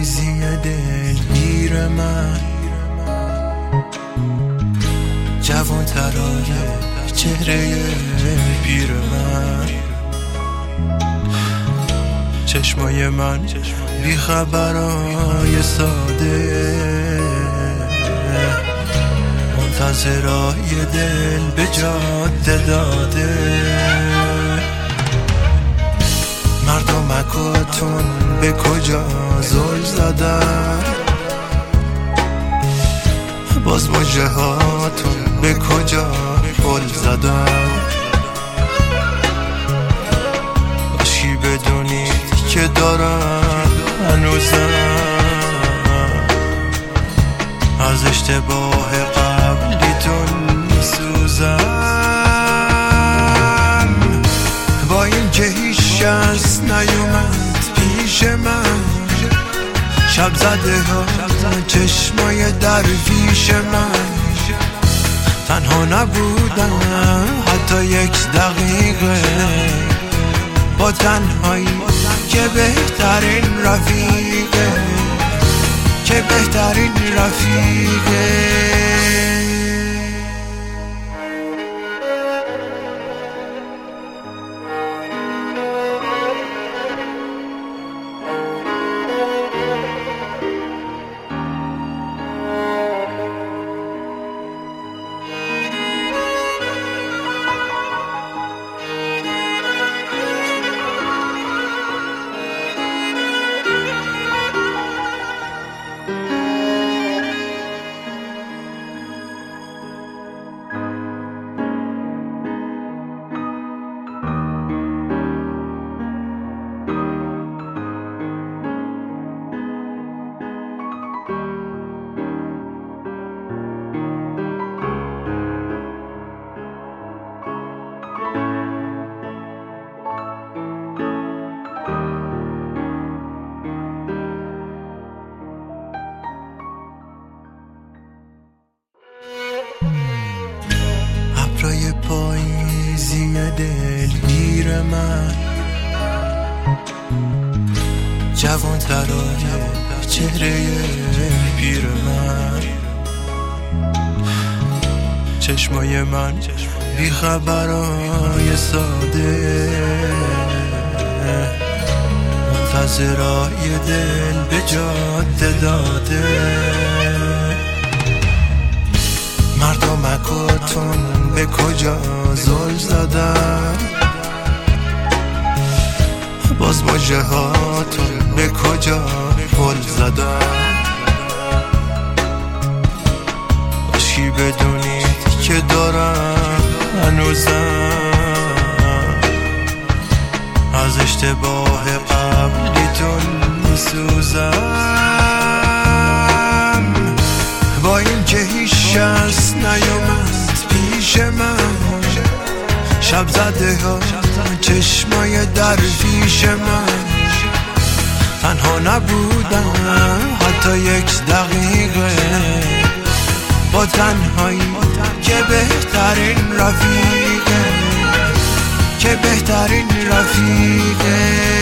پاییزی دلگیر من، جوان ترای چهره پیر من، چشمای من بی خبرای ساده، منتظرای دل به جاده داده. مردمکاتون به کجا زل زدن، باز مژه هاتون به کجا پل زدن. باشی بدونید که دارم هنوزم از اشتباه قبلیتون میسوزم. با این که هیچ کس نیومد پیش من، شب زده ها چشمای درویش من، تنها نبودم حتی یک دقیقه، با تنهایی که بهترین رفیقه، که بهترین رفیقه. ابرای پاییزی دلگیر من، جوان ترای چهره پیر من، چشمای من بی خبرای ساده، منتظرای دل به جاده داده. مردمکاتون به کجا زل زدن، باز مژه هاتون به کجا پل زدن. باشی بدونید که دارم هنوزم از اشتباه قبلیتون میسوزم. با این که هیچ کس نیومد پیش من، شب زده ها چشمای درویش من، تنها نبودم حتی یک دقیقه، با تنهایی که بهترین رفیقه، که بهترین رفیقه.